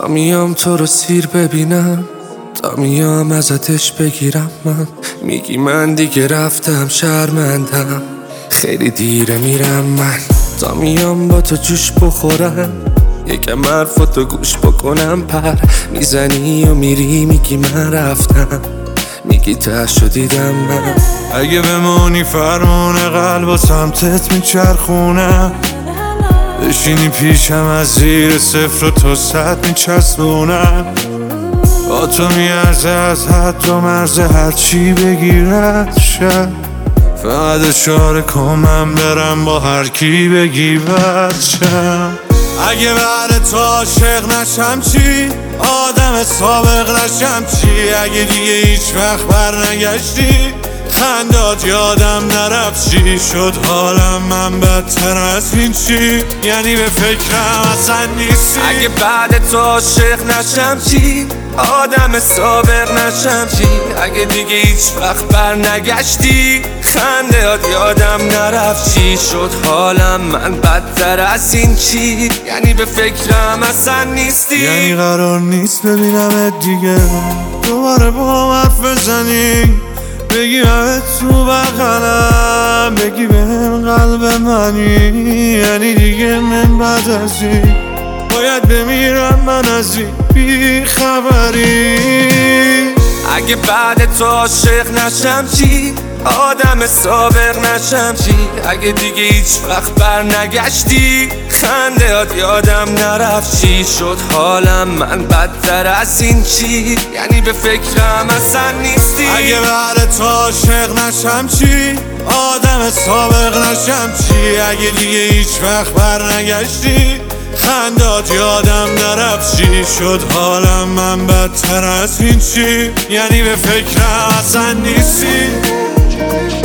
تا میام تو رو سیر ببینم، تا میام ازتش بگیرم. من میگی من دیگه رفتم شرمندم، خیلی دیره میرم من. تا میام با تو جوش بخورم، یکم حرفاتو گوش بکنم. پر میزنی و میری میگی من رفتم، میگی تهشو دیدم من. اگه بمونی فرمون قلب و سمتت میچرخونم، بشینی پیشم از زیر صفر و تا 100 میچسبونم. با تو میارزه از حد و مرز هرچی بگیرد شد، فقط اشاره کن من برم با هر کی بگی بد شم. اگه بعد تو عاشق نشم چی؟ آدم سابق نشم چی؟ اگه دیگه هیچ وقت بر نگشتی، خندات یادم نرفت چی شد حالم؟ من بدتر از این چی؟ یعنی به فکرم اصلا نیستی. اگه بعد تو عاشق نشم چی؟ آدم سابق نشم چی؟ اگه دیگه هیچ وقت بر نگشتی، خندهات یادم نرفت چی شد حالم؟ من بدتر از این چی؟ یعنی به فکرم اصلا نیستی. یعنی قرار نیست ببینمت دیگه، دوباره با حرف بزنی، بگی همه تو بغلم، بگی بهم قلب منی. یعنی دیگه من بعد از این باید بمیرم من از این بی خبری. اگه بعد تو عاشق نشم چی؟ آدم سابق نشم چی؟ اگه دیگه هیچ وقت بر نگشتی، خندهات یادم نرفت چی شد حالم؟ من بدتر از این چی؟ یعنی به فکرم اصلا نیستی. اگه بعد تو عاشق نشم چی؟ آدم سابق نشم چی؟ اگه دیگه هیچ وقت بر نگشتی، خندات یادم نرفت چی شد حالم؟ من بدتر از این چی؟ یعنی به فکرم اصلا نیستی.